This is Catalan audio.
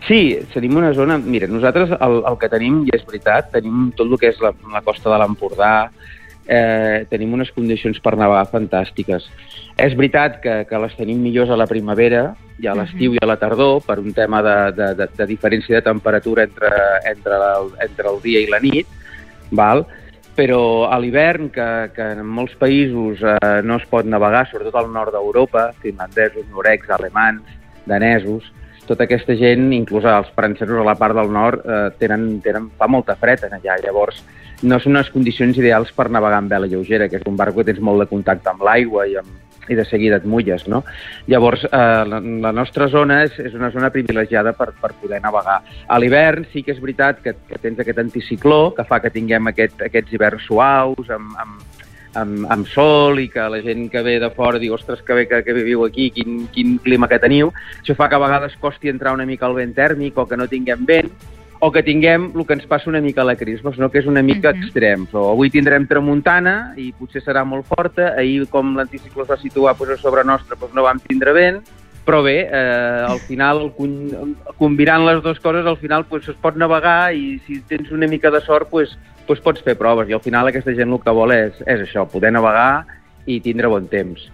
Sí, tenim una zona... Mira, nosaltres el que tenim, i és veritat, tenim tot el que és la costa de l'Empordà, tenim unes condicions per navegar fantàstiques. És veritat que les tenim millors a la primavera, i a l'estiu i a la tardor, per un tema de diferència de temperatura entre el dia i la nit, val? Però a l'hivern, que en molts països no es pot navegar, sobretot al nord d'Europa, finlandesos, noruecs, alemans, danesos, tota aquesta gent, inclús els francesos a la part del nord, fa molta fred allà. Llavors, no són unes condicions ideals per navegar amb vela lleugera, que és un barco que tens molt de contacte amb l'aigua i de seguida et mulles, no? Llavors, la nostra zona és una zona privilegiada per poder navegar. A l'hivern sí que és veritat que tens aquest anticicló que fa que tinguem aquests hiverns suaus, amb sol, i que la gent que ve de fora diu, ostres, que bé que viviu aquí, quin clima que teniu. Això fa que a vegades costi entrar una mica al vent tèrmic, o que no tinguem vent, o que tinguem el que ens passa una mica a la Crismos, no? Que és una mica extrem. O avui tindrem tramuntana i potser serà molt forta. Ahir, com l'anticicló es va situar a sobre nostre, no vam tindre vent. Però bé, al final, combinant les dues coses, al final es pot navegar, i si tens una mica de sort, pots fer proves. I al final aquesta gent el que vol és això, poder navegar i tindre bon temps.